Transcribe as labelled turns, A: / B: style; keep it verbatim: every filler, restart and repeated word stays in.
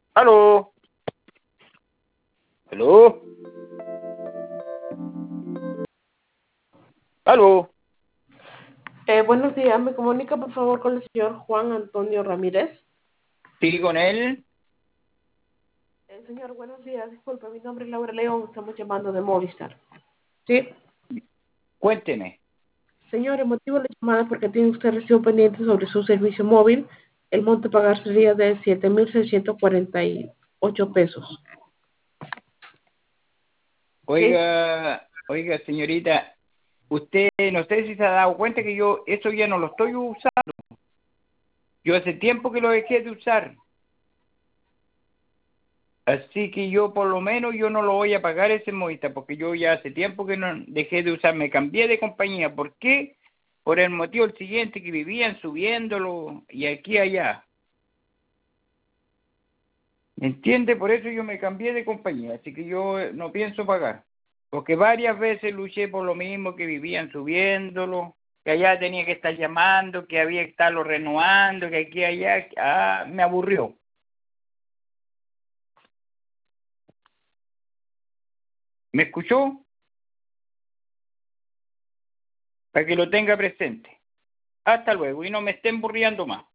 A: ¿Aló? ¿Aló? ¿Aló?
B: Eh, buenos días, me comunica por favor con el señor Juan Antonio Ramírez.
A: ¿Sí con él?
B: Eh, señor, buenos días, disculpe, mi nombre es Laura León, estamos llamando de Movistar. Sí,
A: Cuénteme.
B: señor, el motivo de la llamada es porque tiene usted recibo pendiente sobre su servicio móvil. El monto a pagar sería de siete mil seiscientos cuarenta y ocho pesos. Sí,
A: Oiga, oiga, señorita, usted no sé si se ha dado cuenta que yo eso ya no lo estoy usando. Yo hace tiempo que lo dejé de usar. Así que yo por lo menos yo no lo voy a pagar ese Movistar porque yo ya hace tiempo que no dejé de usar, me cambié de compañía. ¿Por qué? Por el motivo el siguiente, que vivían subiéndolo y aquí y allá. ¿Me entiende? Por eso yo me cambié de compañía, así que yo eh, no pienso pagar. Porque varias veces luché por lo mismo, que vivían subiéndolo, que allá tenía que estar llamando, que había que estarlo renovando, que aquí y allá. Ah, me aburrió. ¿Me escuchó? Para que lo tenga presente. Hasta luego y no me estén burriando más.